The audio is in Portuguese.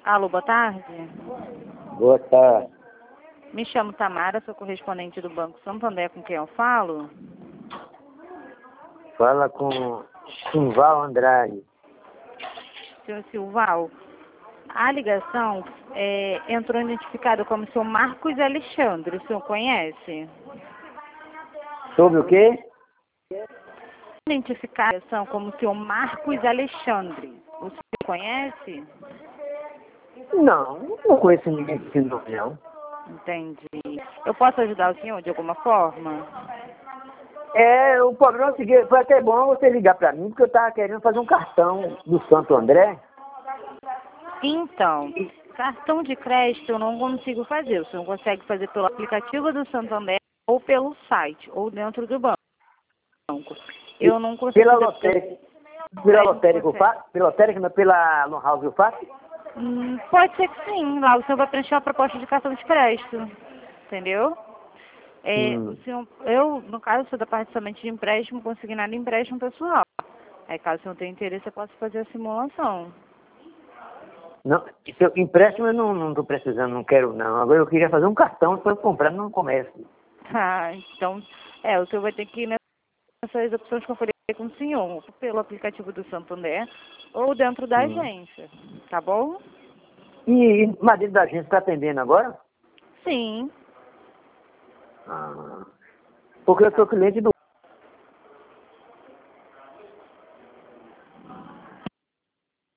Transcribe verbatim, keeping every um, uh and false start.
Alô, boa tarde. Boa tarde. Me chamo Tamara, sou correspondente do Banco Santander, com quem eu falo? Fala com Silval Andrade. Senhor Silval, a ligação é, entrou identificada como senhor Marcos Alexandre. O senhor conhece? Sobre o quê? Identificada como senhor Marcos Alexandre. O senhor conhece? Não, não conheço ninguém com esse nome, não. Entendi. Eu posso ajudar o senhor de alguma forma? É, o problema é o seguinte, foi até bom você ligar pra mim, porque eu tava querendo fazer um cartão do Santo André. Então, cartão de crédito eu não consigo fazer. O senhor consegue fazer pelo aplicativo do Santander ou pelo site, ou dentro do banco. Eu não consigo Pela fazer lotérica. pelo... Pela Aí não lotérica eu consegue. faço? Pela lotérica, não, pela Lan House eu faço? Hum, pode ser que sim. Lá o senhor vai preencher uma proposta de cartão de crédito. Entendeu? É, o Hum. senhor, eu, no caso, sou da parte somente de empréstimo, consignado empréstimo pessoal. Aí, caso o senhor tenha interesse, eu posso fazer a simulação. Não, seu empréstimo eu não, não tô precisando, não quero não. Agora eu queria fazer um cartão para eu comprar no comércio. Ah, então, é, o senhor vai ter que ir nessas opções que eu falei com o senhor, pelo aplicativo do Santander ou dentro da Hum. agência, tá bom? E, e mas dentro da agência está atendendo agora? Sim. Ah, porque eu sou cliente do